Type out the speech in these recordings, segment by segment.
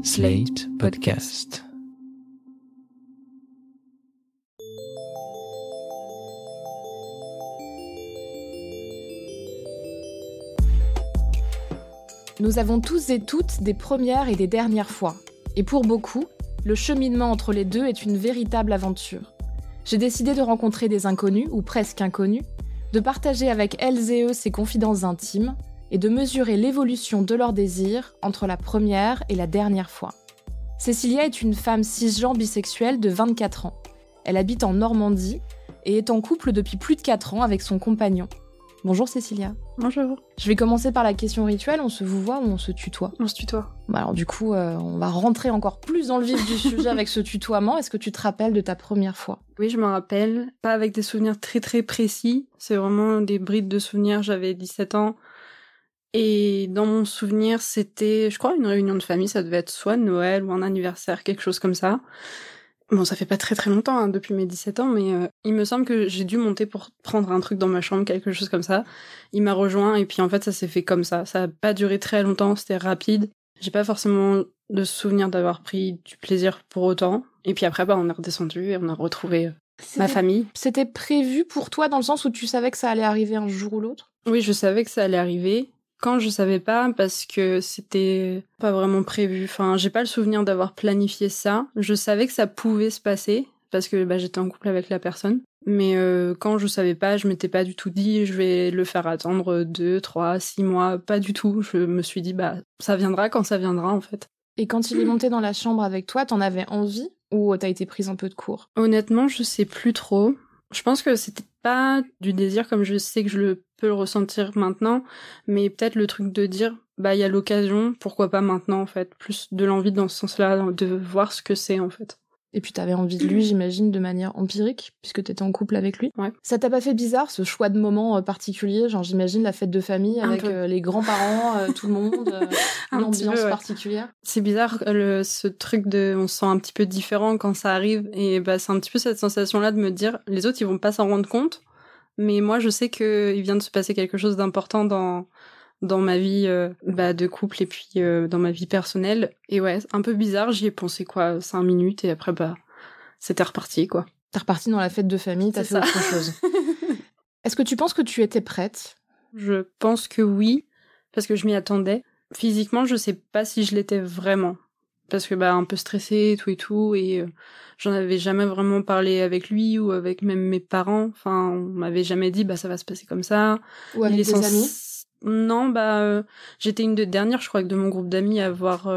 Slate Podcast. Nous avons tous et toutes des premières et des dernières fois. Et pour beaucoup, le cheminement entre les deux est une véritable aventure. J'ai décidé de rencontrer des inconnus, ou presque inconnus, de partager avec elles et eux ces confidences intimes, et de mesurer l'évolution de leurs désirs entre la première et la dernière fois. Cécilia est une femme cisgenre bisexuelle de 24 ans. Elle habite en Normandie et est en couple depuis plus de 4 ans avec son compagnon. Bonjour Cécilia. Bonjour. Je vais commencer par la question rituelle, on se vouvoie ou on se tutoie ? On se tutoie. Alors du coup, on va rentrer encore plus dans le vif du sujet avec ce tutoiement. Est-ce que tu te rappelles de ta première fois ? Oui, je m'en rappelle. Pas avec des souvenirs très très précis. C'est vraiment des brides de souvenirs. J'avais 17 ans. Et dans mon souvenir, c'était, je crois, une réunion de famille. Ça devait être soit Noël ou un anniversaire, quelque chose comme ça. Bon, ça fait pas très très longtemps, hein, depuis mes 17 ans, mais il me semble que j'ai dû monter pour prendre un truc dans ma chambre, quelque chose comme ça. Il m'a rejoint et puis en fait, ça s'est fait comme ça. Ça a pas duré très longtemps, c'était rapide. J'ai pas forcément de souvenir d'avoir pris du plaisir pour autant. Et puis après, on est redescendu et on a retrouvé ma famille. C'était prévu pour toi dans le sens où tu savais que ça allait arriver un jour ou l'autre ? Oui, je savais que ça allait arriver. Quand je savais pas, parce que c'était pas vraiment prévu. Enfin, j'ai pas le souvenir d'avoir planifié ça. Je savais que ça pouvait se passer, parce que j'étais en couple avec la personne. Mais quand je savais pas, je m'étais pas du tout dit je vais le faire attendre 2, 3, 6 mois. Pas du tout. Je me suis dit ça viendra quand ça viendra en fait. Et quand il est monté dans la chambre avec toi, t'en avais envie ou t'as été prise un peu de court ? Honnêtement, je sais plus trop. Je pense que c'était pas du désir comme je sais que peux le ressentir maintenant, mais peut-être le truc de dire il y a l'occasion, pourquoi pas maintenant en fait, plus de l'envie dans ce sens-là, de voir ce que c'est en fait. Et puis t'avais envie de lui, j'imagine, de manière empirique, puisque t'étais en couple avec lui. Ouais. Ça t'a pas fait bizarre, ce choix de moment particulier ? Genre, j'imagine la fête de famille avec les grands-parents, tout le monde, une ambiance particulière. C'est bizarre, ce truc de... On se sent un petit peu différent quand ça arrive, et c'est un petit peu cette sensation-là de me dire, les autres, ils vont pas s'en rendre compte, mais moi, je sais qu'il vient de se passer quelque chose d'important dans ma vie de couple et puis dans ma vie personnelle. Et ouais, un peu bizarre, j'y ai pensé 5 minutes et après c'était reparti quoi. T'es reparti dans la fête de famille, t'as fait autre chose. Est-ce que tu penses que tu étais prête ? Je pense que oui, parce que je m'y attendais. Physiquement, je sais pas si je l'étais vraiment. Parce que un peu stressée et tout, et j'en avais jamais vraiment parlé avec lui ou avec même mes parents. Enfin, on m'avait jamais dit ça va se passer comme ça. Ou avec des amis ? Non, j'étais une des dernières, je crois, de mon groupe d'amis à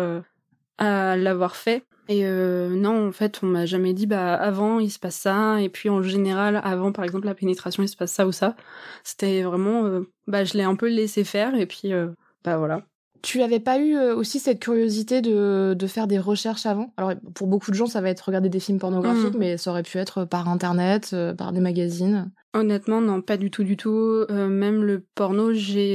l'avoir fait. Et non, en fait, on m'a jamais dit avant il se passe ça, et puis en général avant par exemple la pénétration il se passe ça ou ça. C'était vraiment je l'ai un peu laissé faire et puis voilà. Tu avais pas eu aussi cette curiosité de faire des recherches avant ? Alors pour beaucoup de gens ça va être regarder des films pornographiques, mais ça aurait pu être par internet, par des magazines. Honnêtement non, pas du tout même le porno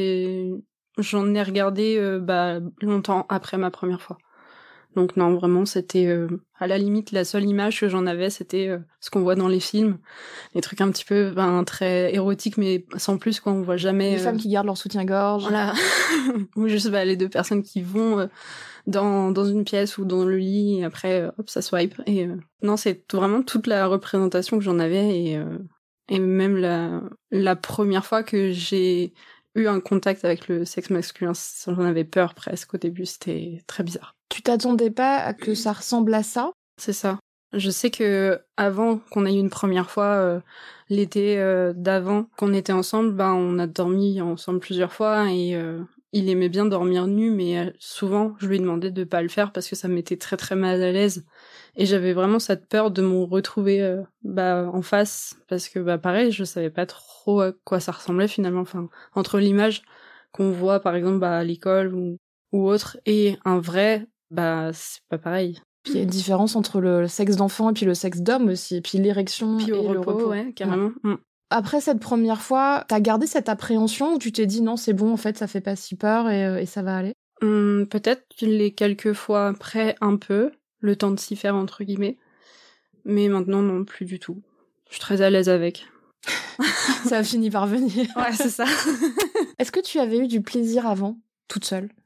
j'en ai regardé longtemps après ma première fois. Donc non, vraiment, c'était à la limite la seule image que j'en avais, c'était ce qu'on voit dans les films, les trucs un petit peu très érotiques, mais sans plus quoi, on voit jamais. Les femmes qui gardent leur soutien-gorge. Voilà. Ou juste les deux personnes qui vont dans une pièce ou dans le lit et après hop ça swipe. Et non, c'est vraiment toute la représentation que j'en avais et même la première fois que j'ai eu un contact avec le sexe masculin, j'en avais peur presque au début, c'était très bizarre. Tu t'attendais pas à que ça ressemble à ça ? C'est ça. Je sais que avant qu'on ait eu une première fois, l'été d'avant qu'on était ensemble, on a dormi ensemble plusieurs fois et il aimait bien dormir nu, mais souvent je lui demandais de pas le faire parce que ça me mettait très très mal à l'aise et j'avais vraiment cette peur de me retrouver en face parce que pareil je savais pas trop à quoi ça ressemblait finalement. Enfin entre l'image qu'on voit par exemple à l'école ou autre et un vrai c'est pas pareil. Puis il y a une différence entre le sexe d'enfant et puis le sexe d'homme aussi, et puis l'érection puis et le repos. Ouais, carrément. Ouais. Après cette première fois, t'as gardé cette appréhension ou tu t'es dit non, c'est bon, en fait, ça fait pas si peur et ça va aller ? Peut-être les quelques fois après, un peu, le temps de s'y faire, entre guillemets. Mais maintenant, non, plus du tout. Je suis très à l'aise avec. Ça a fini par venir. Ouais, c'est ça. Est-ce que tu avais eu du plaisir avant, toute seule ? Oui.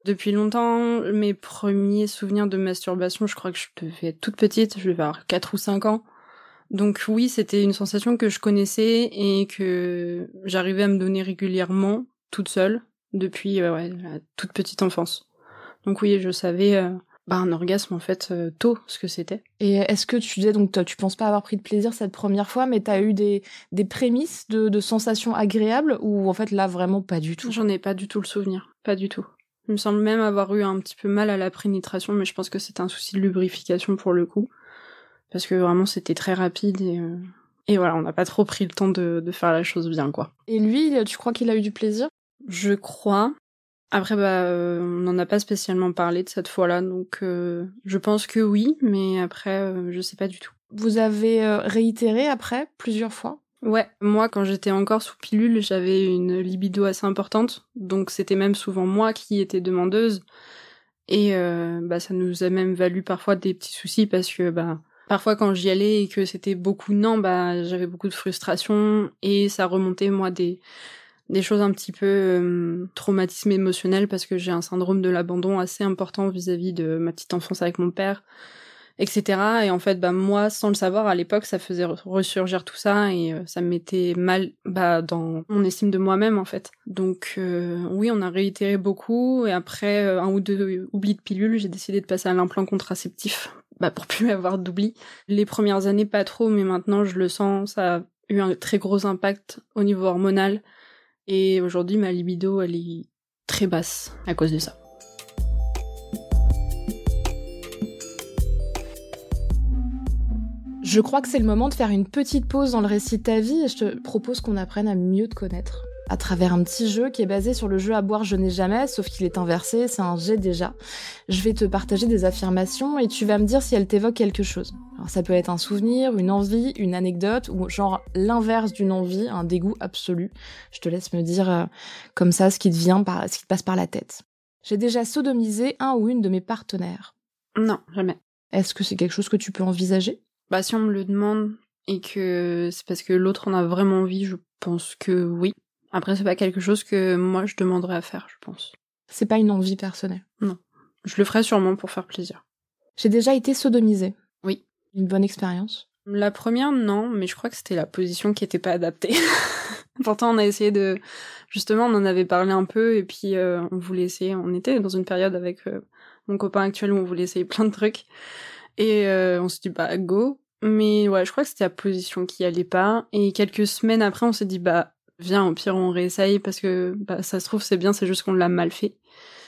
Depuis longtemps, mes premiers souvenirs de masturbation, je crois que je devais être toute petite, je devais avoir 4 ou 5 ans. Donc oui, c'était une sensation que je connaissais et que j'arrivais à me donner régulièrement, toute seule, depuis la toute petite enfance. Donc oui, je savais un orgasme en fait tôt, ce que c'était. Et est-ce que tu disais, donc toi, tu penses pas avoir pris de plaisir cette première fois, mais t'as eu des prémices de sensations agréables ou en fait là vraiment pas du tout? J'en ai pas du tout le souvenir, pas du tout. Il me semble même avoir eu un petit peu mal à la pénétration, mais je pense que c'était un souci de lubrification pour le coup. Parce que vraiment c'était très rapide et voilà, on n'a pas trop pris le temps de faire la chose bien, quoi. Et lui, tu crois qu'il a eu du plaisir? Je crois. Après, on n'en a pas spécialement parlé de cette fois-là, donc je pense que oui, mais après, je sais pas du tout. Vous avez réitéré après, plusieurs fois? Ouais, moi, quand j'étais encore sous pilule, j'avais une libido assez importante, donc c'était même souvent moi qui étais demandeuse, et ça nous a même valu parfois des petits soucis, parce que parfois quand j'y allais et que c'était beaucoup non, j'avais beaucoup de frustration, et ça remontait, moi, des choses un petit peu traumatisme émotionnel, parce que j'ai un syndrome de l'abandon assez important vis-à-vis de ma petite enfance avec mon père, etc. Et en fait, moi, sans le savoir, à l'époque, ça faisait ressurgir tout ça, et ça me mettait mal dans mon estime de moi-même, en fait. Donc oui, on a réitéré beaucoup, et après 1 ou 2 oublis de pilule, j'ai décidé de passer à l'implant contraceptif, pour plus avoir d'oubli. Les premières années, pas trop, mais maintenant, je le sens, ça a eu un très gros impact au niveau hormonal, et aujourd'hui, ma libido, elle est très basse à cause de ça. Je crois que c'est le moment de faire une petite pause dans le récit de ta vie et je te propose qu'on apprenne à mieux te connaître. À travers un petit jeu qui est basé sur le jeu à boire je n'ai jamais, sauf qu'il est inversé, c'est un j'ai déjà. Je vais te partager des affirmations et tu vas me dire si elles t'évoquent quelque chose. Alors ça peut être un souvenir, une envie, une anecdote ou genre l'inverse d'une envie, un dégoût absolu. Je te laisse me dire comme ça ce qui te passe par la tête. J'ai déjà sodomisé un ou une de mes partenaires. Non, jamais. Est-ce que c'est quelque chose que tu peux envisager ? Si on me le demande et que c'est parce que l'autre en a vraiment envie, je pense que oui. Après, c'est pas quelque chose que moi je demanderais à faire, je pense. C'est pas une envie personnelle? Non. Je le ferais sûrement pour faire plaisir. J'ai déjà été sodomisée. Oui. Une bonne expérience? La première, non, mais je crois que c'était la position qui était pas adaptée. Pourtant, on a essayé de... Justement, on en avait parlé un peu, et puis on voulait essayer... On était dans une période avec mon copain actuel où on voulait essayer plein de trucs. Et on s'est dit, go. Mais ouais, je crois que c'était la position qui allait pas. Et quelques semaines après, on s'est dit, viens, au pire, on réessaye, parce que ça se trouve, c'est bien, c'est juste qu'on l'a mal fait.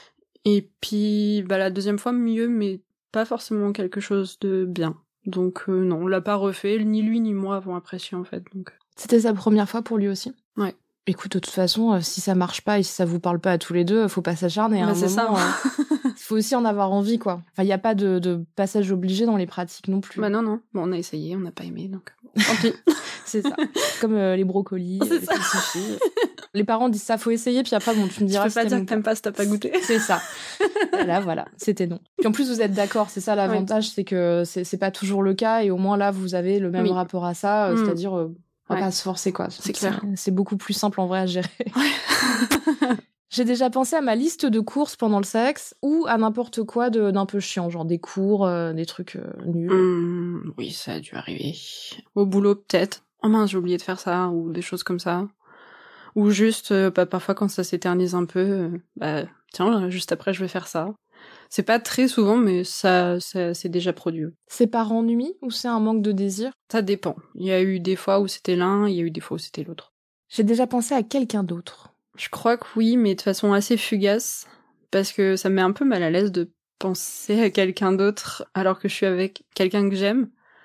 Et puis, la deuxième fois, mieux, mais pas forcément quelque chose de bien. Donc non, on l'a pas refait, ni lui ni moi avons apprécié, en fait. Donc. C'était sa première fois pour lui aussi? Ouais. Écoute, de toute façon, si ça marche pas et si ça vous parle pas à tous les deux, faut pas s'acharner. C'est ça. Faut aussi en avoir envie, quoi. Enfin, y a pas de passage obligé dans les pratiques non plus. Non. Bon, on a essayé, on n'a pas aimé, donc tant pis. C'est ça. Comme les brocolis, les salsifis. Les parents disent ça, faut essayer, puis après, tu me diras. Tu peux pas dire que t'aimes pas si t'as pas goûté. C'est ça. Voilà, c'était non. Puis en plus, vous êtes d'accord, c'est ça l'avantage, c'est que c'est pas toujours le cas, et au moins là, vous avez le même rapport à ça, c'est-à-dire, on va pas se forcer, quoi. C'est clair. C'est beaucoup plus simple en vrai à gérer. Ouais. J'ai déjà pensé à ma liste de courses pendant le sexe, ou à n'importe quoi d'un peu chiant, genre des cours, des trucs nuls. Oui, ça a dû arriver. Au boulot, peut-être. Oh mince, j'ai oublié de faire ça, ou des choses comme ça. Ou juste, parfois quand ça s'éternise un peu, tiens, juste après je vais faire ça. C'est pas très souvent, mais ça c'est déjà produit. C'est par ennui ou c'est un manque de désir? Ça dépend. Il y a eu des fois où c'était l'un, il y a eu des fois où c'était l'autre. J'ai déjà pensé à quelqu'un d'autre. Je crois que oui, mais de façon assez fugace, parce que ça me met un peu mal à l'aise de penser à quelqu'un d'autre alors que je suis avec quelqu'un que j'aime.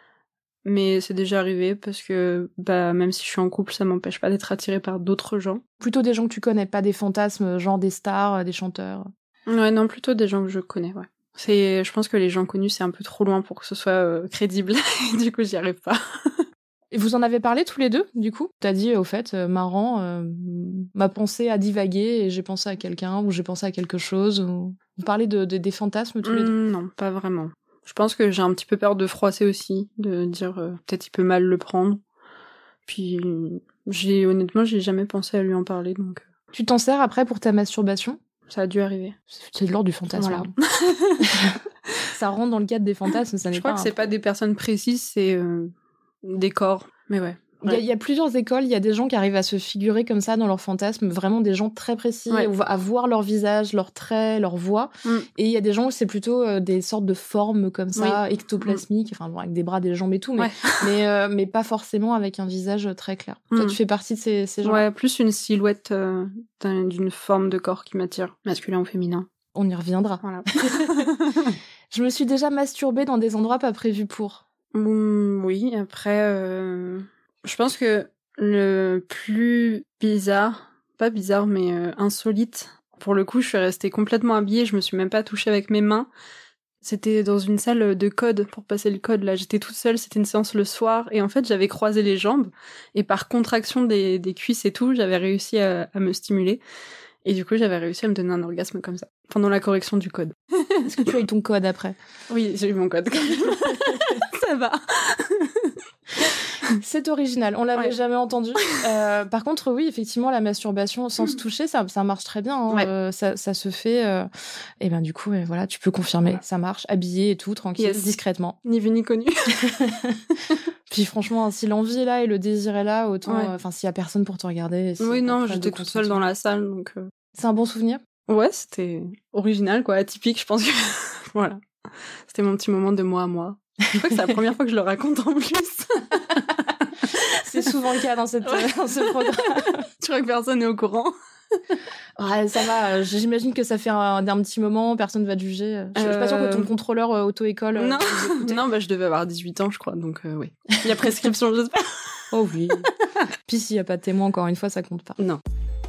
Mais c'est déjà arrivé parce que même si je suis en couple, ça m'empêche pas d'être attirée par d'autres gens. Plutôt des gens que tu connais, pas des fantasmes, genre des stars, des chanteurs. Ouais, non, plutôt des gens que je connais, ouais. Je pense que les gens connus, c'est un peu trop loin pour que ce soit crédible. Du coup, j'y arrive pas. Et vous en avez parlé tous les deux, du coup? T'as dit, au fait, marrant, ma pensée a divagué et j'ai pensé à quelqu'un, ou j'ai pensé à quelque chose, ou... Vous parlez des fantasmes tous les deux? Non, pas vraiment. Je pense que j'ai un petit peu peur de froisser aussi, de dire peut-être il peut mal le prendre. Puis honnêtement, j'ai jamais pensé à lui en parler, donc... Tu t'en sers après pour ta masturbation? Ça a dû arriver. C'est de l'ordre du fantasme. Voilà. Ça rentre dans le cadre des fantasmes, ça n'est Je crois pas... que c'est pas des personnes précises, c'est des corps. Mais ouais. Il y a plusieurs écoles, il y a des gens qui arrivent à se figurer comme ça dans leurs fantasmes, vraiment des gens très précis, à voir leur visage, leurs traits, leur voix. Et il y a des gens où c'est plutôt des sortes de formes comme ça, ectoplasmiques, enfin bon, avec des bras, des jambes et tout, mais pas forcément avec un visage très clair. Toi, tu fais partie de ces gens. Ouais, plus une silhouette d'une forme de corps qui m'attire, masculin ou féminin. On y reviendra. Voilà. Je me suis déjà masturbée dans des endroits pas prévus pour. Oui, après... Je pense que le plus bizarre, pas bizarre, mais insolite, pour le coup, je suis restée complètement habillée, je me suis même pas touchée avec mes mains. C'était dans une salle de code, pour passer le code, là, j'étais toute seule, c'était une séance le soir, et en fait, j'avais croisé les jambes, et par contraction des cuisses et tout, j'avais réussi à me stimuler, et du coup, j'avais réussi à me donner un orgasme comme ça, pendant la correction du code. Est-ce que tu as eu ton code après? Oui, j'ai eu mon code. Ça va. C'est original, on l'avait jamais entendu. Par contre, oui, effectivement, la masturbation sans se toucher, ça marche très bien. Hein. Ça se fait. Et ben du coup, voilà, tu peux confirmer, ça marche, habillé et tout, tranquille, discrètement. Ni vu ni connu. Puis franchement, si l'envie est là et le désir est là, autant. Enfin, s'il y a personne pour te regarder. Oui, non, j'étais toute seule dans la salle, donc. C'est un bon souvenir. Ouais, c'était original, quoi, atypique. Je pense que voilà, c'était mon petit moment de moi à moi. Je crois que c'est la première fois que je le raconte en plus. C'est souvent le cas dans ce programme. Je crois que personne n'est au courant. Ouais, ça va. J'imagine que ça fait un petit moment, personne va te juger. Je suis pas sûre que ton contrôleur auto-école... Non, bah je devais avoir 18 ans, je crois, donc oui. Il y a prescription, j'espère. Oh oui. Puis s'il y a pas de témoin, encore une fois, ça compte pas. Non.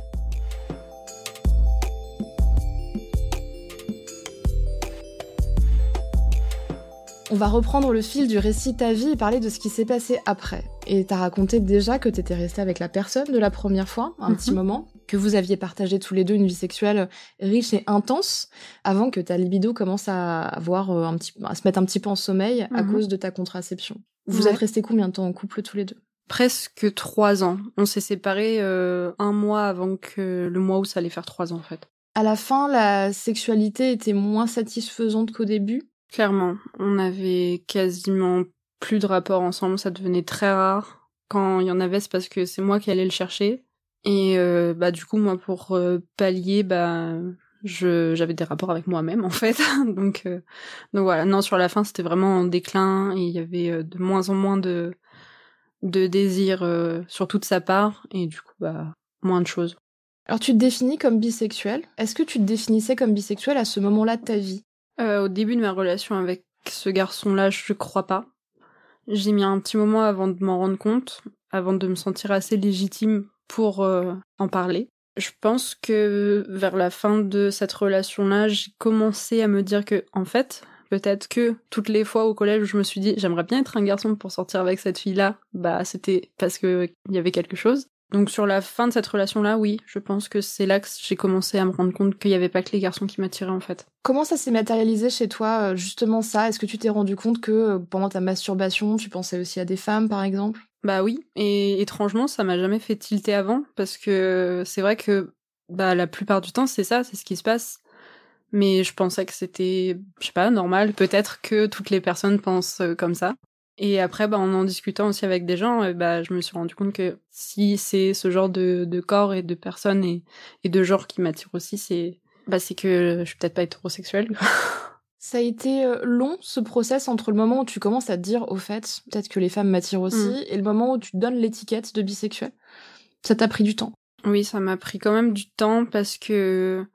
On va reprendre le fil du récit de ta vie et parler de ce qui s'est passé après. Et t'as raconté déjà que t'étais restée avec la personne de la première fois, un petit moment, que vous aviez partagé tous les deux une vie sexuelle riche et intense, avant que ta libido commence à avoir à se mettre un petit peu en sommeil à cause de ta contraception. Vous êtes restés combien de temps en couple tous les deux? Presque 3 ans. On s'est séparés 1 mois avant que le mois où ça allait faire 3 ans, en fait. À la fin, la sexualité était moins satisfaisante qu'au début? Clairement, on avait quasiment plus de rapports ensemble, ça devenait très rare. Quand il y en avait, c'est parce que c'est moi qui allais le chercher. Et du coup, moi, pour pallier, j'avais des rapports avec moi-même, en fait. donc voilà, non, sur la fin, c'était vraiment en déclin, et il y avait de moins en moins de désir, surtout de sa part, et du coup, moins de choses. Alors, tu te définis comme bisexuel. Est-ce que tu te définissais comme bisexuel à ce moment-là de ta vie? Au début de ma relation avec ce garçon-là, je crois pas. J'ai mis un petit moment avant de m'en rendre compte, avant de me sentir assez légitime pour en parler. Je pense que vers la fin de cette relation-là, j'ai commencé à me dire que, en fait, peut-être que toutes les fois au collège où je me suis dit j'aimerais bien être un garçon pour sortir avec cette fille-là, c'était parce que il y avait quelque chose. Donc sur la fin de cette relation-là, oui, je pense que c'est là que j'ai commencé à me rendre compte qu'il y avait pas que les garçons qui m'attiraient, en fait. Comment ça s'est matérialisé chez toi, justement ça? Est-ce que tu t'es rendu compte que pendant ta masturbation, tu pensais aussi à des femmes, par exemple? Bah oui, et étrangement, ça m'a jamais fait tilter avant, parce que c'est vrai que la plupart du temps, c'est ce qui se passe. Mais je pensais que c'était, je sais pas, normal. Peut-être que toutes les personnes pensent comme ça. Et après, en discutant aussi avec des gens, je me suis rendu compte que si c'est ce genre de corps et de personnes et de genre qui m'attirent aussi, c'est que je suis peut-être pas hétérosexuelle. Ça a été long, ce process, entre le moment où tu commences à te dire, au fait, peut-être que les femmes m'attirent aussi, et le moment où tu te donnes l'étiquette de bisexuel. Ça t'a pris du temps? Oui, ça m'a pris quand même du temps parce que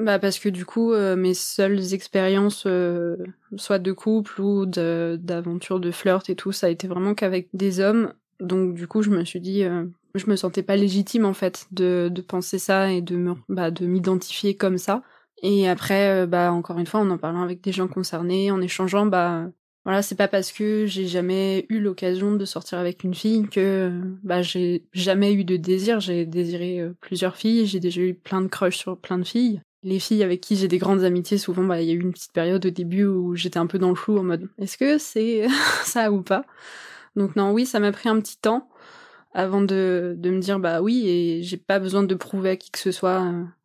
du coup, mes seules expériences, soit de couple ou d'aventure, de flirt et tout, ça a été vraiment qu'avec des hommes. Donc du coup, je me suis dit, je me sentais pas légitime en fait de penser ça et de m'identifier comme ça. Et après, encore une fois, en parlant avec des gens concernés, en échangeant, voilà, c'est pas parce que j'ai jamais eu l'occasion de sortir avec une fille que j'ai jamais eu de désir. J'ai désiré plusieurs filles, j'ai déjà eu plein de crushs sur plein de filles. Les filles avec qui j'ai des grandes amitiés, souvent, il y a eu une petite période au début où j'étais un peu dans le flou en mode « est-ce que c'est ça ou pas ?» Donc non, oui, ça m'a pris un petit temps avant de me dire « oui » et j'ai pas besoin de prouver à qui que ce soit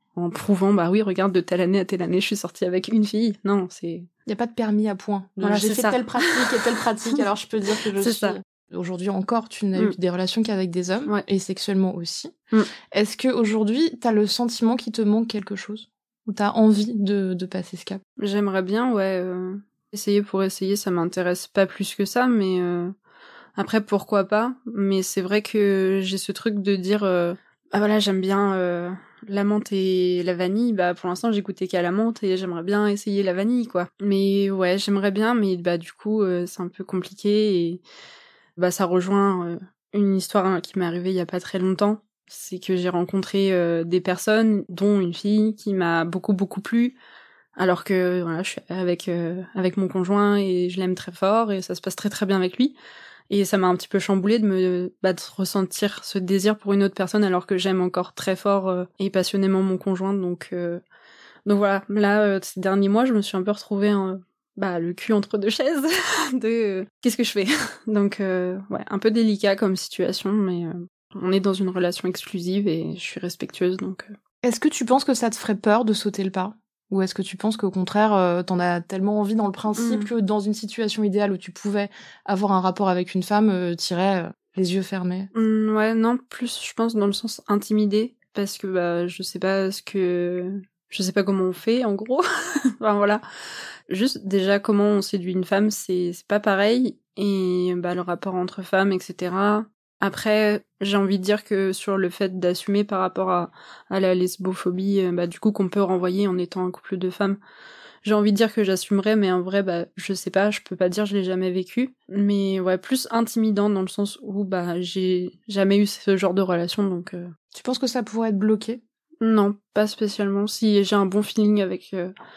en prouvant, bah oui, regarde, de telle année à telle année, je suis sortie avec une fille. Non, c'est... Il y a pas de permis à point. Voilà, J'ai c'est fait ça. telle pratique et telle pratique, alors je peux dire que je C'est suis... ça. Aujourd'hui encore, tu n'as eu des relations qu'avec des hommes, Ouais. et sexuellement aussi. Mm. Est-ce qu'aujourd'hui, t'as le sentiment qu'il te manque quelque chose? Ou t'as envie de passer ce cap? J'aimerais bien, ouais, essayer pour essayer, ça m'intéresse pas plus que ça, mais après, pourquoi pas. Mais c'est vrai que j'ai ce truc de dire, ah voilà, j'aime bien la menthe et la vanille. Bah pour l'instant, j'ai goûté qu'à la menthe et j'aimerais bien essayer la vanille, quoi. Mais ouais, j'aimerais bien, mais bah du coup, c'est un peu compliqué et bah ça rejoint une histoire qui m'est arrivée il y a pas très longtemps. C'est que j'ai rencontré des personnes, dont une fille qui m'a beaucoup plu, alors que voilà, je suis avec mon conjoint et je l'aime très fort et ça se passe très bien avec lui. Et ça m'a un petit peu chamboulée de ressentir ce désir pour une autre personne alors que j'aime encore très fort et passionnément mon conjoint. Donc voilà, là ces derniers mois, je me suis un peu retrouvée le cul entre deux chaises de qu'est-ce que je fais. Donc ouais, un peu délicat comme situation, mais on est dans une relation exclusive et je suis respectueuse, donc... Est-ce que tu penses que ça te ferait peur de sauter le pas? Ou est-ce que tu penses qu'au contraire, t'en as tellement envie dans le principe que dans une situation idéale où tu pouvais avoir un rapport avec une femme, t'irais les yeux fermés? Ouais, non, plus je pense dans le sens intimidé, parce que bah je sais pas comment on fait, en gros. Enfin voilà. Juste déjà comment on séduit une femme, c'est pas pareil. Et bah le rapport entre femmes, etc. Après, j'ai envie de dire que sur le fait d'assumer par rapport à la lesbophobie, du coup qu'on peut renvoyer en étant un couple de femmes, j'ai envie de dire que j'assumerais, mais en vrai, je sais pas, je peux pas dire, je l'ai jamais vécu. Mais ouais, plus intimidant dans le sens où j'ai jamais eu ce genre de relation, donc... Tu penses que ça pourrait être bloqué? Non, pas spécialement. Si j'ai un bon feeling avec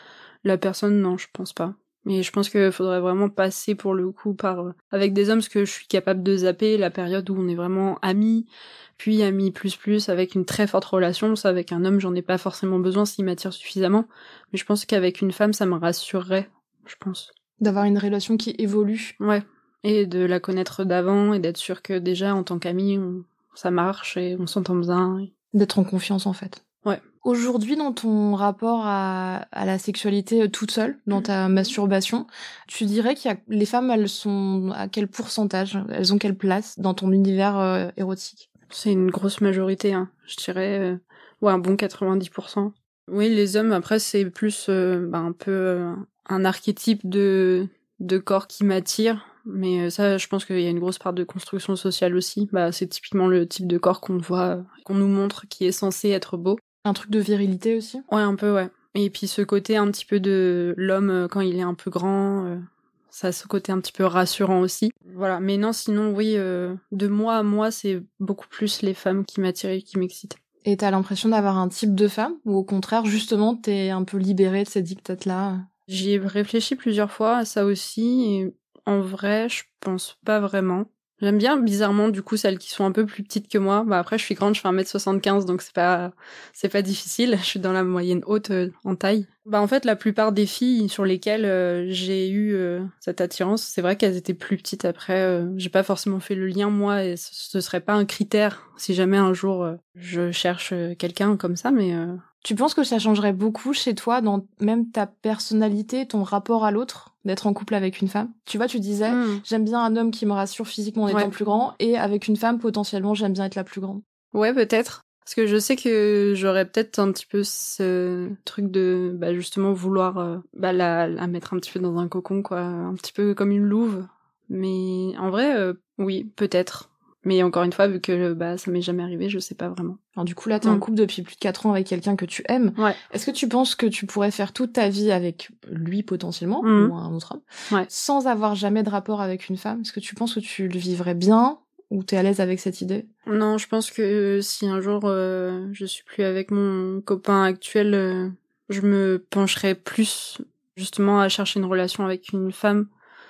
la personne, non, je pense pas. Mais je pense qu'il faudrait vraiment passer pour le coup avec des hommes, parce que je suis capable de zapper la période où on est vraiment amis, puis amis plus avec une très forte relation. Ça, avec un homme, j'en ai pas forcément besoin s'il m'attire suffisamment. Mais je pense qu'avec une femme, ça me rassurerait, je pense. D'avoir une relation qui évolue. Ouais. Et de la connaître d'avant et d'être sûr que déjà, en tant qu'amis, ça marche et on s'entend bien. D'être en confiance, en fait. Ouais. Aujourd'hui, dans ton rapport à la sexualité toute seule, dans ta masturbation, tu dirais les femmes, elles sont à quel pourcentage? Elles ont quelle place dans ton univers érotique? C'est une grosse majorité, hein. Je dirais, un bon 90%. Oui, les hommes, après, c'est plus un peu un archétype de corps qui m'attire. Mais ça, je pense qu'il y a une grosse part de construction sociale aussi. C'est typiquement le type de corps qu'on voit, qu'on nous montre, qui est censé être beau. Un truc de virilité aussi? Ouais, un peu, ouais. Et puis ce côté un petit peu de l'homme quand il est un peu grand, ça a ce côté un petit peu rassurant aussi. Voilà, mais non, sinon, oui, de moi à moi, c'est beaucoup plus les femmes qui m'attirent et qui m'excitent. Et t'as l'impression d'avoir un type de femme? Ou au contraire, justement, t'es un peu libérée de ces dictates-là? J'y ai réfléchi plusieurs fois à ça aussi, et en vrai, je pense pas vraiment. J'aime bien, bizarrement, du coup, celles qui sont un peu plus petites que moi. Après, je suis grande, je fais 1m75, donc c'est pas difficile. Je suis dans la moyenne haute en taille. En fait, la plupart des filles sur lesquelles j'ai eu cette attirance, c'est vrai qu'elles étaient plus petites. Après, j'ai pas forcément fait le lien, moi, et ce serait pas un critère si jamais un jour je cherche quelqu'un comme ça, mais... Tu penses que ça changerait beaucoup chez toi dans même ta personnalité, ton rapport à l'autre, d'être en couple avec une femme? Tu vois, tu disais, j'aime bien un homme qui me rassure physiquement en étant plus grand, et avec une femme, potentiellement, j'aime bien être la plus grande. Ouais, peut-être. Parce que je sais que j'aurais peut-être un petit peu ce truc de, justement, vouloir la mettre un petit peu dans un cocon, quoi. Un petit peu comme une louve. Mais en vrai, oui, peut-être. Mais encore une fois, vu que ça m'est jamais arrivé, je sais pas vraiment. Alors du coup, là, t'es en couple depuis plus de 4 ans avec quelqu'un que tu aimes. Ouais. Est-ce que tu penses que tu pourrais faire toute ta vie avec lui, potentiellement, ou un autre homme, sans avoir jamais de rapport avec une femme? Est-ce que tu penses que tu le vivrais bien, ou t'es à l'aise avec cette idée? Non, je pense que si un jour je suis plus avec mon copain actuel, je me pencherai plus, justement, à chercher une relation avec une femme.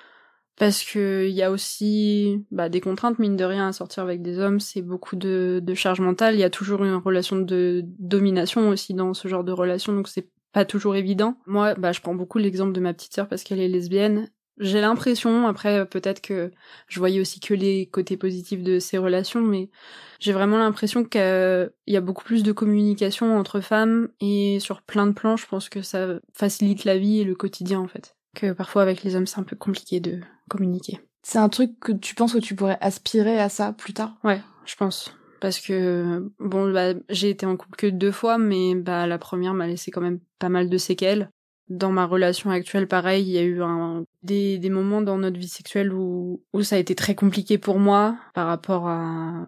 Parce que il y a aussi des contraintes, mine de rien, à sortir avec des hommes, c'est beaucoup de charge mentale. Il y a toujours une relation de domination aussi dans ce genre de relation, donc c'est pas toujours évident. Moi, je prends beaucoup l'exemple de ma petite sœur parce qu'elle est lesbienne, J'ai l'impression, après peut-être que je voyais aussi que les côtés positifs de ces relations, mais j'ai vraiment l'impression qu'il y a beaucoup plus de communication entre femmes et sur plein de plans, je pense que ça facilite la vie et le quotidien en fait. Que parfois avec les hommes c'est un peu compliqué de communiquer. C'est un truc que tu penses que tu pourrais aspirer à ça plus tard? Ouais, je pense. Parce que, bon, j'ai été en couple que 2 fois, mais la première m'a laissé quand même pas mal de séquelles. Dans ma relation actuelle, pareil, il y a eu des moments dans notre vie sexuelle où ça a été très compliqué pour moi par rapport à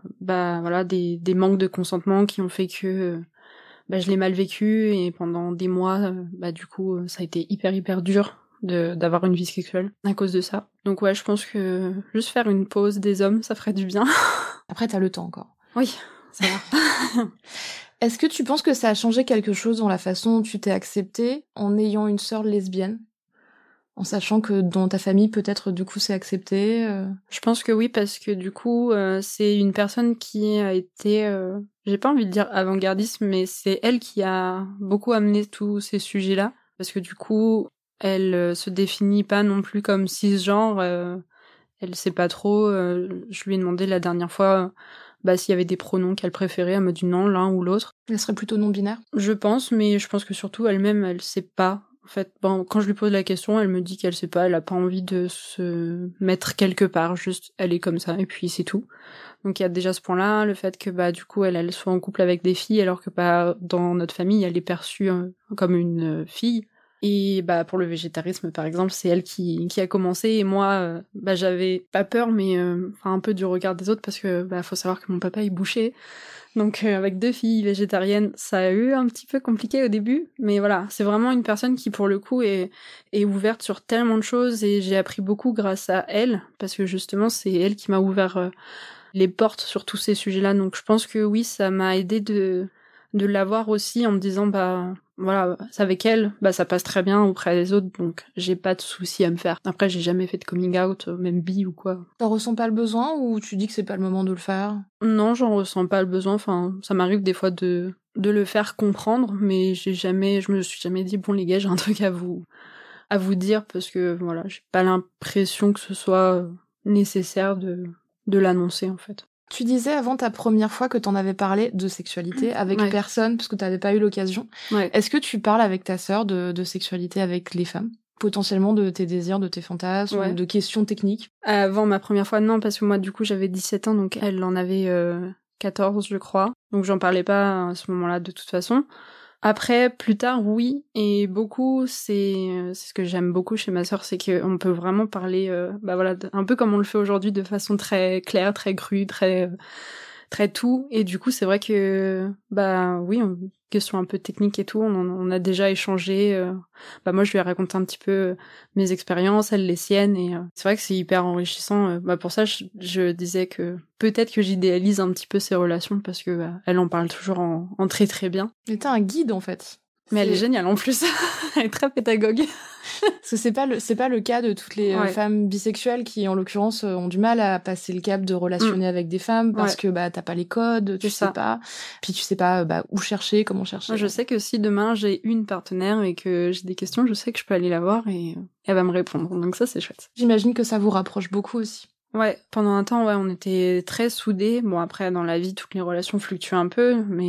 des manques de consentement qui ont fait que je l'ai mal vécu et pendant des mois, du coup, ça a été hyper dur d'avoir une vie sexuelle à cause de ça. Donc ouais, je pense que juste faire une pause des hommes, ça ferait du bien. Après, t'as le temps encore. Oui, ça va. Est-ce que tu penses que ça a changé quelque chose dans la façon dont tu t'es acceptée en ayant une sœur lesbienne? En sachant que dans ta famille, peut-être, du coup, c'est accepté Je pense que oui, parce que du coup, c'est une personne qui a été, j'ai pas envie de dire avant-gardiste, mais c'est elle qui a beaucoup amené tous ces sujets-là. Parce que du coup, elle se définit pas non plus comme cisgenre, elle sait pas trop. Je lui ai demandé la dernière fois s'il y avait des pronoms qu'elle préférait, elle m'a dit non, l'un ou l'autre. Elle serait plutôt non-binaire? Je pense, mais je pense que surtout elle-même, elle sait pas. En fait, quand je lui pose la question, elle me dit qu'elle sait pas, elle a pas envie de se mettre quelque part, juste elle est comme ça, et puis c'est tout. Donc il y a déjà ce point-là, le fait que du coup elle soit en couple avec des filles, alors que dans notre famille, elle est perçue comme une fille. Et pour le végétarisme, par exemple, c'est elle qui a commencé, et moi, j'avais pas peur, mais un peu du regard des autres, parce que faut savoir que mon papa est boucher. Donc avec 2 filles végétariennes, ça a eu un petit peu compliqué au début, mais voilà, c'est vraiment une personne qui pour le coup est ouverte sur tellement de choses, et j'ai appris beaucoup grâce à elle, parce que justement c'est elle qui m'a ouvert les portes sur tous ces sujets-là. Donc je pense que oui, ça m'a aidé de l'avoir aussi en me disant voilà, c'est avec elle, ça passe très bien auprès des autres, donc j'ai pas de soucis à me faire. Après, j'ai jamais fait de coming out, même bi ou quoi. T'en ressens pas le besoin ou tu dis que c'est pas le moment de le faire? Non, j'en ressens pas le besoin. Enfin, ça m'arrive des fois de le faire comprendre, mais je me suis jamais dit bon les gars, j'ai un truc à vous dire, parce que voilà, j'ai pas l'impression que ce soit nécessaire de l'annoncer en fait. Tu disais avant ta première fois que t'en avais parlé de sexualité avec personne, parce que t'avais pas eu l'occasion. Ouais. Est-ce que tu parles avec ta sœur de sexualité avec les femmes? Potentiellement de tes désirs, de tes fantasmes, ou de questions techniques? Avant ma première fois, non, parce que moi, du coup, j'avais 17 ans, donc elle en avait 14, je crois. Donc j'en parlais pas à ce moment-là, de toute façon. Après, plus tard, oui, et beaucoup, c'est ce que j'aime beaucoup chez ma sœur, c'est qu'on peut vraiment parler, un peu comme on le fait aujourd'hui, de façon très claire, très crue, très tout. Et du coup, c'est vrai que, oui, question un peu technique et tout, on a déjà échangé. Moi, je lui ai raconté un petit peu mes expériences, elle les siennes, et c'est vrai que c'est hyper enrichissant. Pour ça, je disais que peut-être que j'idéalise un petit peu ces relations, parce que elle en parle toujours en très très bien. Mais t'es un guide, en fait. Mais elle est géniale en plus. Elle est très pédagogue. Parce que c'est pas le cas de toutes les femmes bisexuelles qui, en l'occurrence, ont du mal à passer le cap de relationner avec des femmes parce que t'as pas les codes, tu sais pas. Puis tu sais pas où chercher, comment chercher. Moi, je sais que si demain j'ai une partenaire et que j'ai des questions, je sais que je peux aller la voir et elle va me répondre. Donc ça, c'est chouette. J'imagine que ça vous rapproche beaucoup aussi. Ouais, pendant un temps, on était très soudés. Bon, après, dans la vie, toutes les relations fluctuent un peu, mais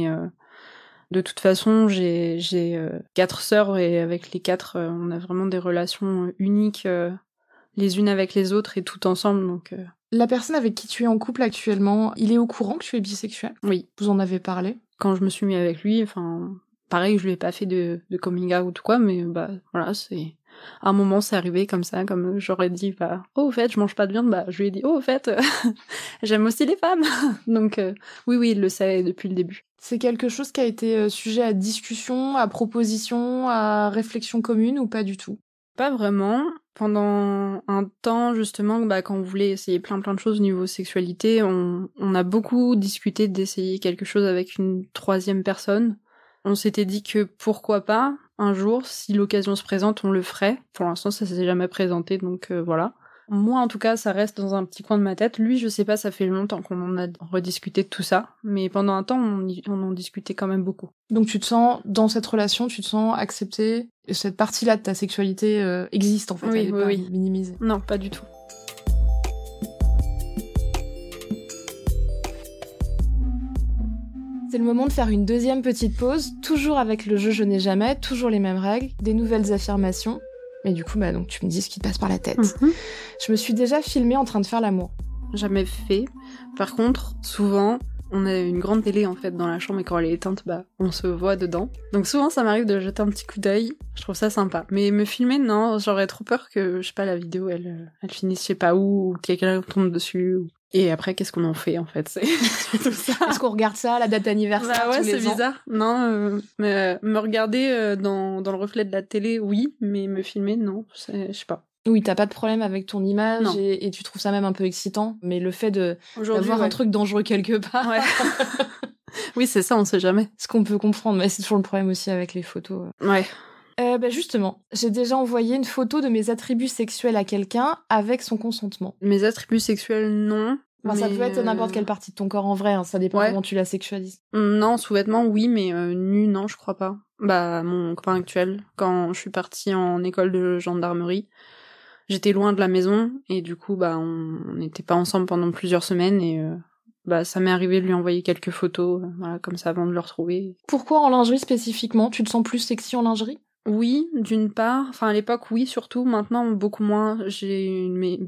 de toute façon, j'ai 4 sœurs, et avec les 4, on a vraiment des relations uniques les unes avec les autres et tout ensemble. Donc La personne avec qui tu es en couple actuellement, il est au courant que tu es bisexuel? Oui. Vous en avez parlé? Quand je me suis mis avec lui, pareil, je lui ai pas fait de coming out ou quoi, mais voilà, c'est... À un moment, c'est arrivé comme ça, comme j'aurais dit, au fait, je mange pas de viande, je lui ai dit, au fait, j'aime aussi les femmes. Donc, oui, il le sait depuis le début. C'est quelque chose qui a été sujet à discussion, à proposition, à réflexion commune, ou pas du tout? Pas vraiment. Pendant un temps, justement, quand on voulait essayer plein de choses au niveau sexualité, on a beaucoup discuté d'essayer quelque chose avec une 3e personne. On s'était dit que pourquoi pas, un jour, si l'occasion se présente, on le ferait. Pour l'instant, ça s'est jamais présenté, donc voilà. Moi, en tout cas, ça reste dans un petit coin de ma tête. Lui, je sais pas, ça fait longtemps qu'on en a rediscuté de tout ça. Mais pendant un temps, on en discutait quand même beaucoup. Donc tu te sens, dans cette relation, tu te sens acceptée, et cette partie-là de ta sexualité existe en fait, Oui, elle est oui, pas oui. minimisée. Non, pas du tout. C'est le moment de faire une deuxième petite pause, toujours avec le jeu Je n'ai jamais, toujours les mêmes règles, des nouvelles affirmations. Mais du coup, donc tu me dis ce qui te passe par la tête. Je me suis déjà filmée en train de faire l'amour. Jamais fait. Par contre, souvent, on a une grande télé en fait dans la chambre et quand elle est éteinte, on se voit dedans. Donc souvent, ça m'arrive de jeter un petit coup d'œil. Je trouve ça sympa. Mais me filmer, non, j'aurais trop peur que, je sais pas, la vidéo, elle finisse je sais pas où, ou que quelqu'un tombe dessus. Et après, qu'est-ce qu'on en fait, en fait? C'est tout ça. Est-ce qu'on regarde ça, la date anniversaire ouais, tous les ans? C'est bizarre. Non, me regarder dans le reflet de la télé, oui, mais me filmer, non, je sais pas. Oui, t'as pas de problème avec ton image Non. et tu trouves ça même un peu excitant, mais le fait d'avoir ouais. un truc dangereux quelque part... Ouais. Oui, c'est ça, on sait jamais. Ce qu'on peut comprendre, mais c'est toujours le problème aussi avec les photos. Ouais. Justement, j'ai déjà envoyé une photo de mes attributs sexuels à quelqu'un avec son consentement. Mes attributs sexuels, non. Enfin, ça peut être n'importe quelle partie de ton corps en vrai, hein, ça dépend comment tu la sexualises. Non, sous-vêtements, oui, mais nu, non, je crois pas. Mon copain actuel, quand je suis partie en école de gendarmerie, j'étais loin de la maison, et du coup, on n'était pas ensemble pendant plusieurs semaines, et ça m'est arrivé de lui envoyer quelques photos, comme ça, avant de le retrouver. Pourquoi en lingerie spécifiquement? Tu te sens plus sexy en lingerie? Oui, d'une part. Enfin, à l'époque, oui, surtout. Maintenant, beaucoup moins. J'ai une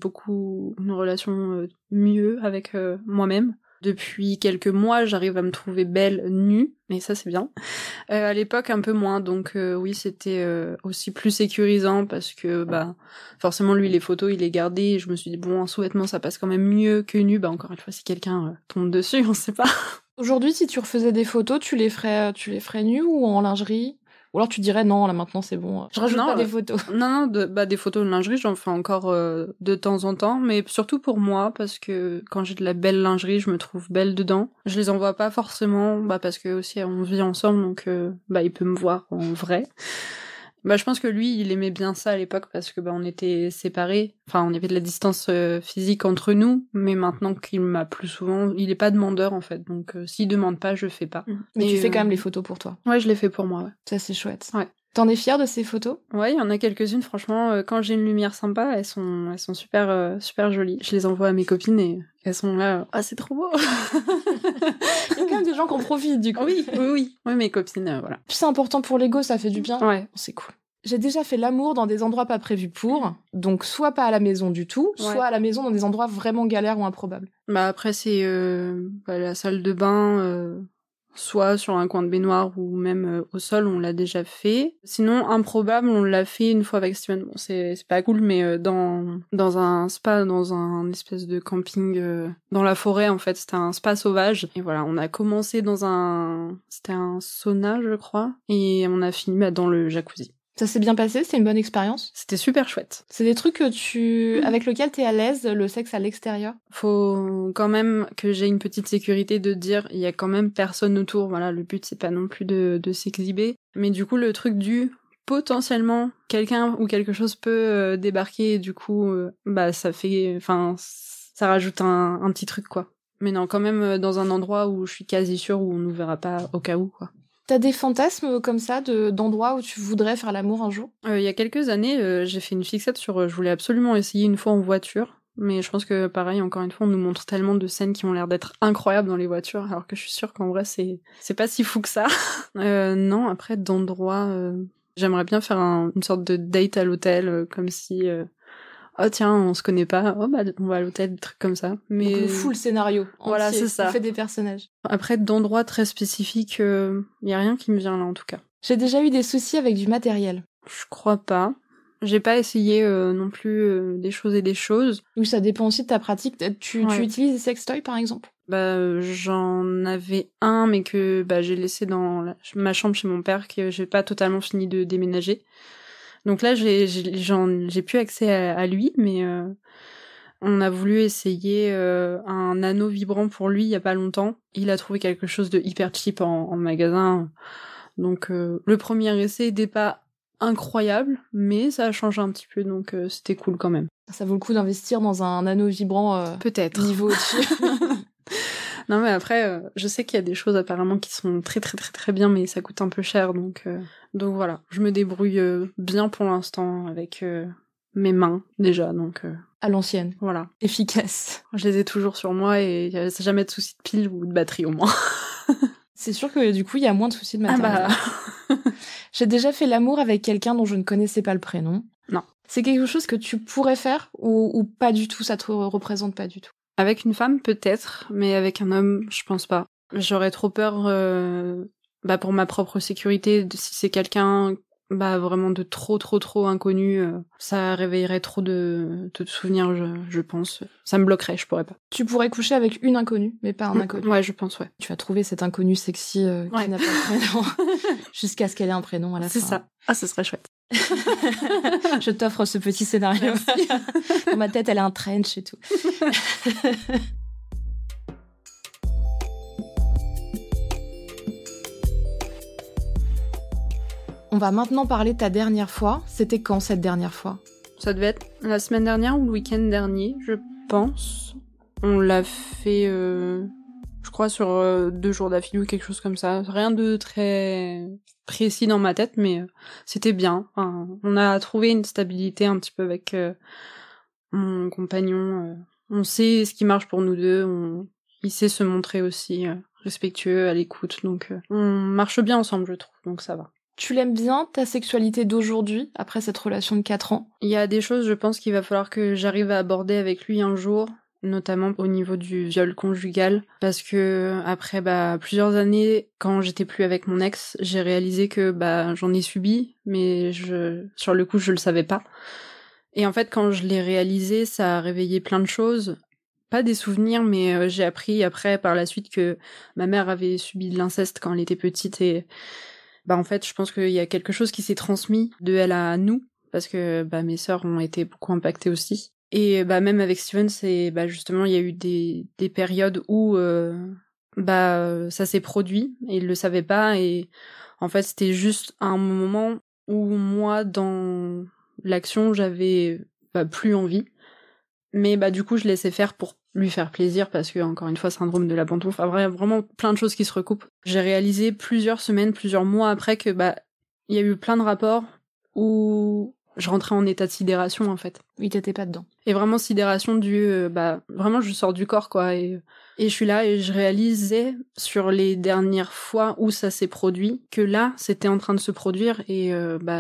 relation mieux avec moi-même. Depuis quelques mois, j'arrive à me trouver belle nue, et ça, c'est bien. À l'époque, un peu moins. Donc, oui, c'était aussi plus sécurisant parce que, forcément, lui, les photos, il les gardait. Et je me suis dit, bon, en sous-vêtements, ça passe quand même mieux que nu. Encore une fois, si quelqu'un tombe dessus, on sait pas. Aujourd'hui, si tu refaisais des photos, tu les ferais nues ou en lingerie? Ou alors tu dirais non, là maintenant c'est bon, je rajoute pas des photos. Non, des photos de lingerie, j'en fais encore de temps en temps, mais surtout pour moi, parce que quand j'ai de la belle lingerie, je me trouve belle dedans. Je les envoie pas forcément, parce que aussi on vit ensemble, donc il peut me voir en vrai. Je pense que lui, il aimait bien ça à l'époque parce que on était séparés. Enfin, on avait de la distance physique entre nous, mais maintenant qu'il m'a plus souvent, il est pas demandeur en fait. Donc s'il demande pas, je fais pas. Mais tu fais quand même les photos pour toi. Ouais, je les fais pour moi, ouais. Ça c'est chouette. Ouais. T'en es fière de ces photos? Ouais, il y en a quelques-unes, franchement, quand j'ai une lumière sympa, elles sont super super jolies. Je les envoie à mes copines et elles sont là, c'est trop beau. Il y a quand même des gens qui en profitent du coup. Oui, mes copines, voilà. C'est important pour l'ego, ça fait du bien. Ouais. C'est cool. J'ai déjà fait l'amour dans des endroits pas prévus pour, donc soit pas à la maison du tout, soit à la maison dans des endroits vraiment galères ou improbables. Après c'est la salle de bain, soit sur un coin de baignoire ou même au sol, on l'a déjà fait. Sinon, improbable, on l'a fait une fois avec Steven. Bon, c'est pas cool, mais dans un spa, dans un espèce de camping dans la forêt, en fait, c'était un spa sauvage. Et voilà, on a commencé c'était un sauna, je crois, et on a fini dans le jacuzzi. Ça s'est bien passé? C'était une bonne expérience? C'était super chouette. C'est des trucs avec lesquels t'es à l'aise, le sexe à l'extérieur? Faut quand même que j'ai une petite sécurité de dire, il y a quand même personne autour. Voilà, le but, c'est pas non plus de s'exhiber. Mais du coup, le truc potentiellement, quelqu'un ou quelque chose peut débarquer et du coup, ça rajoute un petit truc, quoi. Mais non, quand même dans un endroit où je suis quasi sûre où on nous verra pas au cas où, quoi. T'as des fantasmes comme ça d'endroits où tu voudrais faire l'amour un jour? Il y a quelques années, j'ai fait une fixette sur je voulais absolument essayer une fois en voiture, mais je pense que pareil, encore une fois, on nous montre tellement de scènes qui ont l'air d'être incroyables dans les voitures, alors que je suis sûre qu'en vrai c'est pas si fou que ça. Non, après d'endroits, j'aimerais bien faire une sorte de date à l'hôtel, comme si oh tiens, on se connaît pas, on va à l'hôtel, des trucs comme ça. Mais donc le full scénario. Voilà, entier. c'est ça. On fait des personnages. Après, d'endroits très spécifiques, y a rien qui me vient là en tout cas. J'ai déjà eu des soucis avec du matériel. Je crois pas. J'ai pas essayé non plus des choses et des choses. Oui, ça dépend aussi de ta pratique. Tu utilises des sextoys par exemple? J'en avais un, mais que j'ai laissé dans ma chambre chez mon père, que j'ai pas totalement fini de déménager. Donc là, j'ai plus accès à lui, mais on a voulu essayer un anneau vibrant pour lui il y a pas longtemps. Il a trouvé quelque chose de hyper cheap en magasin. Donc le premier essai n'était pas incroyable, mais ça a changé un petit peu, donc c'était cool quand même. Ça vaut le coup d'investir dans un anneau vibrant peut-être niveau au-dessus. Non mais après, je sais qu'il y a des choses apparemment qui sont très très très très bien, mais ça coûte un peu cher, donc voilà. Je me débrouille bien pour l'instant avec mes mains déjà, donc à l'ancienne. Voilà. Efficace. Je les ai toujours sur moi et il n'y a jamais de souci de pile ou de batterie au moins. C'est sûr que du coup, il y a moins de soucis de matériel. J'ai déjà fait l'amour avec quelqu'un dont je ne connaissais pas le prénom. Non. C'est quelque chose que tu pourrais faire ou pas du tout, ça te représente pas du tout? Avec une femme, peut-être, mais avec un homme, je pense pas. J'aurais trop peur pour ma propre sécurité, si c'est quelqu'un vraiment de trop inconnu, ça réveillerait trop de souvenirs, je pense. Ça me bloquerait, je pourrais pas. Tu pourrais coucher avec une inconnue, mais pas un inconnu. Ouais, je pense, ouais. Tu vas trouver cette inconnue sexy qui n'a pas de prénom, jusqu'à ce qu'elle ait un prénom à la fin. C'est ça. Ah, ce serait chouette. Je t'offre ce petit scénario. Dans ma tête, elle a un trench et tout. On va maintenant parler de ta dernière fois. C'était quand cette dernière fois? Ça devait être la semaine dernière ou le week-end dernier, je pense. On l'a fait, je crois, sur 2 jours d'affilée ou quelque chose comme ça. Rien de très précis dans ma tête, mais c'était bien. Enfin, on a trouvé une stabilité un petit peu avec mon compagnon. On sait ce qui marche pour nous deux. Il sait se montrer aussi respectueux, à l'écoute. Donc on marche bien ensemble, je trouve. Donc ça va. Tu l'aimes bien, ta sexualité d'aujourd'hui, après cette relation de 4 ans? Il y a des choses, je pense, qu'il va falloir que j'arrive à aborder avec lui un jour, notamment au niveau du viol conjugal, parce que après plusieurs années, quand j'étais plus avec mon ex, j'ai réalisé que j'en ai subi, mais sur le coup, je le savais pas. Et en fait, quand je l'ai réalisé, ça a réveillé plein de choses. Pas des souvenirs, mais j'ai appris après, par la suite, que ma mère avait subi de l'inceste quand elle était petite et en fait, je pense qu'il y a quelque chose qui s'est transmis de elle à nous, parce que mes sœurs ont été beaucoup impactées aussi. Et même avec Steven, c'est justement il y a eu des périodes où ça s'est produit et il le savait pas, et en fait c'était juste un moment où moi dans l'action j'avais plus envie, mais du coup je laissais faire pour lui faire plaisir, parce que encore une fois syndrome de l'abandon, enfin vraiment plein de choses qui se recoupent. J'ai réalisé plusieurs semaines, plusieurs mois après que il y a eu plein de rapports où je rentrais en état de sidération en fait. Oui, t'étais pas dedans. Et vraiment sidération vraiment je sors du corps quoi, et je suis là et je réalisais sur les dernières fois où ça s'est produit que là c'était en train de se produire, et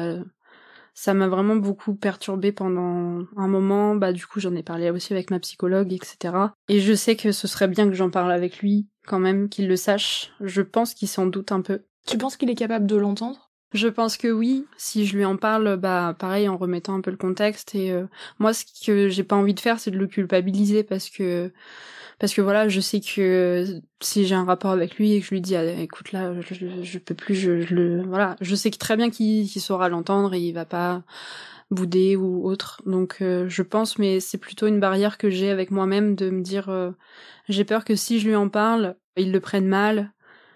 ça m'a vraiment beaucoup perturbée pendant un moment. Du coup, j'en ai parlé aussi avec ma psychologue, etc. Et je sais que ce serait bien que j'en parle avec lui, quand même, qu'il le sache. Je pense qu'il s'en doute un peu. Tu penses qu'il est capable de l'entendre? Je pense que oui. Si je lui en parle, pareil, en remettant un peu le contexte. Et moi, ce que j'ai pas envie de faire, c'est de le culpabiliser, parce que voilà, je sais que si j'ai un rapport avec lui et que je lui dis écoute là je peux plus, voilà, je sais très bien qu'il saura l'entendre et il va pas bouder ou autre. Donc je pense, mais c'est plutôt une barrière que j'ai avec moi-même, de me dire j'ai peur que si je lui en parle, il le prenne mal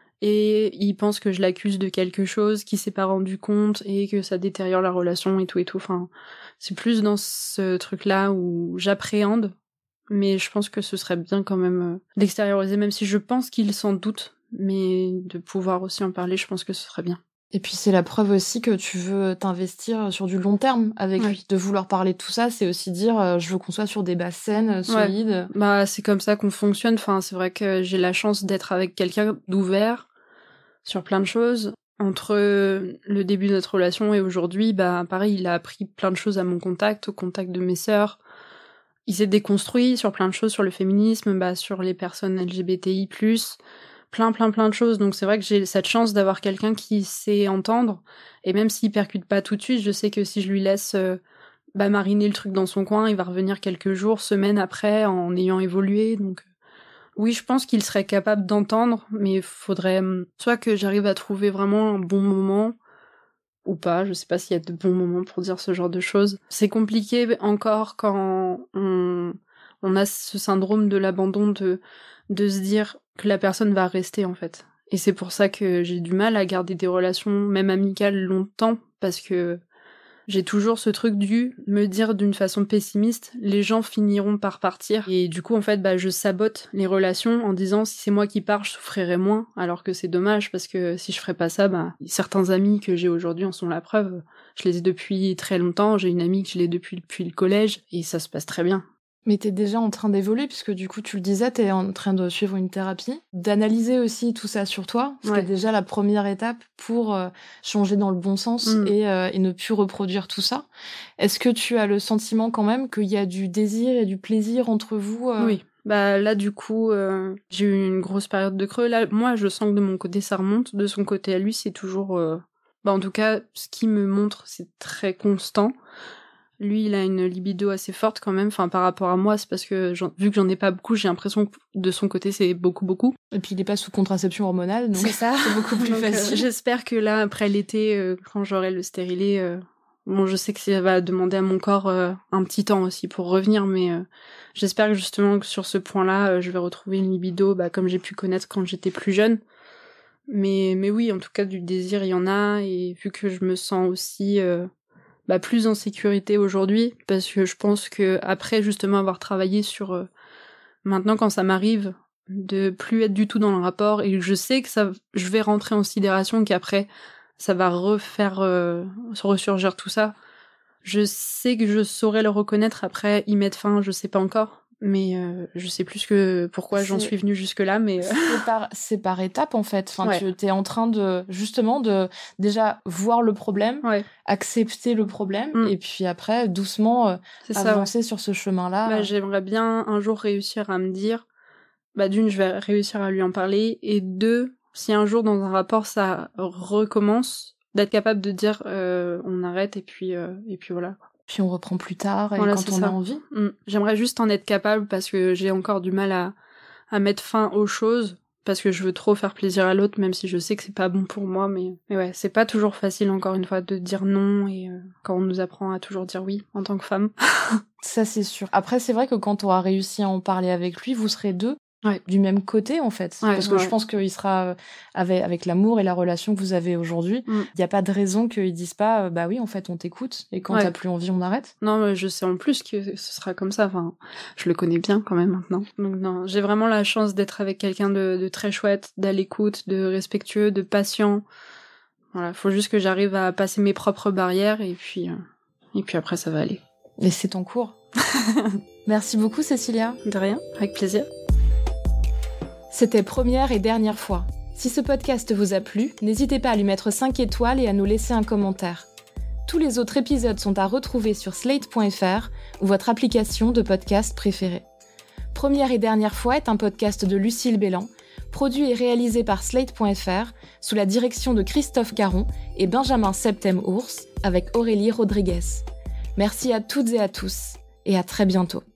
et il pense que je l'accuse de quelque chose qu'il s'est pas rendu compte et que ça détériore la relation et tout. Enfin, c'est plus dans ce truc-là où j'appréhende. Mais je pense que ce serait bien quand même d'extérioriser, même si je pense qu'il s'en doute, mais de pouvoir aussi en parler, je pense que ce serait bien. Et puis c'est la preuve aussi que tu veux t'investir sur du long terme avec lui. De vouloir parler de tout ça, c'est aussi dire je veux qu'on soit sur des bases saines, solides. Ouais. C'est comme ça qu'on fonctionne. Enfin, c'est vrai que j'ai la chance d'être avec quelqu'un d'ouvert sur plein de choses. Entre le début de notre relation et aujourd'hui, pareil, il a appris plein de choses à mon contact, au contact de mes sœurs. Il s'est déconstruit sur plein de choses, sur le féminisme, sur les personnes LGBTI+, plein de choses. Donc c'est vrai que j'ai cette chance d'avoir quelqu'un qui sait entendre, et même s'il percute pas tout de suite, je sais que si je lui laisse mariner le truc dans son coin, il va revenir quelques jours, semaines après, en ayant évolué. Donc oui, je pense qu'il serait capable d'entendre, mais il faudrait soit que j'arrive à trouver vraiment un bon moment, ou pas, je sais pas s'il y a de bons moments pour dire ce genre de choses. C'est compliqué encore quand on a ce syndrome de l'abandon, de se dire que la personne va rester en fait. Et c'est pour ça que j'ai du mal à garder des relations, même amicales, longtemps, parce que j'ai toujours ce truc du me dire d'une façon pessimiste, les gens finiront par partir. Et du coup, en fait, je sabote les relations en disant si c'est moi qui pars, je souffrirai moins. Alors que c'est dommage parce que si je ferais pas ça, certains amis que j'ai aujourd'hui en sont la preuve. Je les ai depuis très longtemps. J'ai une amie que je l'ai depuis le collège et ça se passe très bien. Mais t'es déjà en train d'évoluer, puisque du coup, tu le disais, t'es en train de suivre une thérapie, d'analyser aussi tout ça sur toi, ce qui est déjà la première étape pour changer dans le bon sens et ne plus reproduire tout ça. Est-ce que tu as le sentiment quand même qu'il y a du désir et du plaisir entre vous Oui. Là, du coup, j'ai eu une grosse période de creux. Là, moi, je sens que de mon côté, ça remonte. De son côté à lui, c'est toujours... en tout cas, ce qu'il me montre, c'est très constant. Lui, il a une libido assez forte quand même. Enfin, par rapport à moi, c'est parce que vu que j'en ai pas beaucoup, j'ai l'impression que de son côté, c'est beaucoup. Et puis, il est pas sous contraception hormonale, donc c'est ça. C'est beaucoup plus facile. J'espère que là, après l'été, quand j'aurai le stérilet, je sais que ça va demander à mon corps un petit temps aussi pour revenir, mais j'espère que justement que sur ce point-là, je vais retrouver une libido, comme j'ai pu connaître quand j'étais plus jeune. Mais oui, en tout cas, du désir, il y en a, et vu que je me sens aussi... plus en sécurité aujourd'hui, parce que je pense que après justement avoir travaillé sur maintenant quand ça m'arrive de plus être du tout dans le rapport et que je sais que je vais rentrer en considération qu'après ça va ressurgir tout ça, je sais que je saurais le reconnaître après y mettre fin, je sais pas encore. Mais je sais plus pourquoi j'en suis venue jusque-là, mais... C'est par étapes, en fait. Enfin, tu es en train de déjà voir le problème, accepter le problème, et puis après, doucement, avancer sur ce chemin-là. J'aimerais bien un jour réussir à me dire, d'une, je vais réussir à lui en parler, et deux, si un jour dans un rapport ça recommence, d'être capable de dire on arrête, et puis voilà. Puis on reprend plus tard, et quand on a envie. J'aimerais juste en être capable parce que j'ai encore du mal à mettre fin aux choses, parce que je veux trop faire plaisir à l'autre, même si je sais que c'est pas bon pour moi, mais ouais, c'est pas toujours facile, encore une fois, de dire non, et quand on nous apprend à toujours dire oui, en tant que femme. Ça, c'est sûr. Après, c'est vrai que quand tu auras réussi à en parler avec lui, vous serez deux du même côté, en fait. Parce que je pense qu'il sera avec l'amour et la relation que vous avez aujourd'hui. Il n'y a pas de raison qu'ils disent pas, oui, en fait, on t'écoute, et quand t'as plus envie, on arrête. Non, mais je sais en plus que ce sera comme ça. Enfin, je le connais bien quand même maintenant. Donc non, j'ai vraiment la chance d'être avec quelqu'un de très chouette, d'à l'écoute, de respectueux, de patient. Voilà, faut juste que j'arrive à passer mes propres barrières, et puis après, ça va aller. Mais c'est en cours. Merci beaucoup, Cécilia. De rien, avec plaisir. C'était première et dernière fois. Si ce podcast vous a plu, n'hésitez pas à lui mettre 5 étoiles et à nous laisser un commentaire. Tous les autres épisodes sont à retrouver sur slate.fr ou votre application de podcast préférée. Première et dernière fois est un podcast de Lucille Bélan, produit et réalisé par slate.fr sous la direction de Christophe Caron et Benjamin Septem-Ours avec Aurélie Rodriguez. Merci à toutes et à tous et à très bientôt.